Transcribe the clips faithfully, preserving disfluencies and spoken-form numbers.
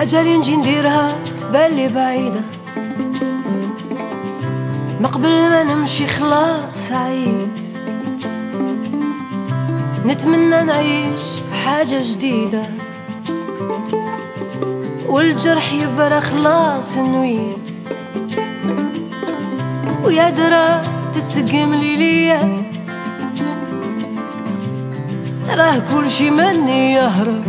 حاجة اللي نجي نديرها تبالي بعيدة، ما قبل ما نمشي خلاص عيد. نتمنى نعيش حاجة جديدة والجرح يبرى خلاص نويت. ويا درا تتسقم لي ليا، راه كل شي مني يهرب.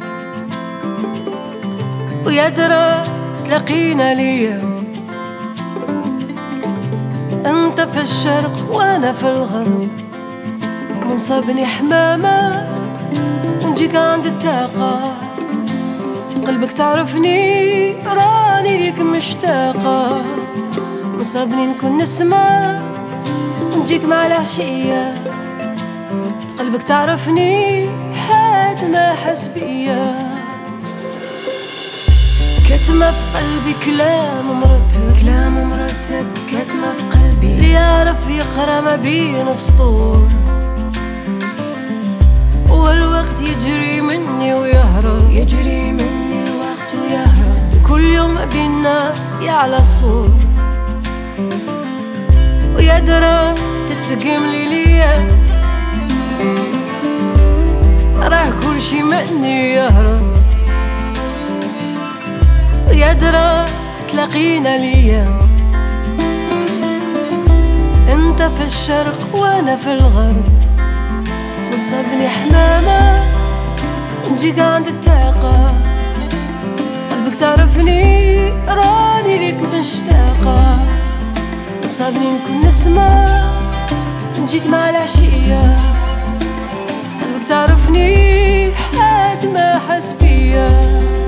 ويا درا تلاقينا ليا، انت في الشرق وانا في الغرب. منصبني حمامة ونجيك عند الطاقة، قلبك تعرفني راني ليك مشتاقة. منصبني نكون نسمة ونجيك مع العشية، قلبك تعرفني حد ما حس بيا. كتمة في قلبي كلام مرتب، كلام مرتب كتمة في قلبي، اللي يعرف يقرأ ما بين السطور. والوقت يجري مني ويهرب، يجري مني الوقت ويهرب. كل يوم بينا يعلى الصور. ويا درا تتسقم لي ليا، راه كل شي مني يهرب. يا درا تلاقينا ليا، انت في الشرق وانا في الغرب. وصبني حمامة نجيك عند الطاقة، قلبك تعرفني راني ليك مشتاقة. وصبني نكون نسمة نجيك مع العشية، قلبك تعرفني حد ما حس بيا.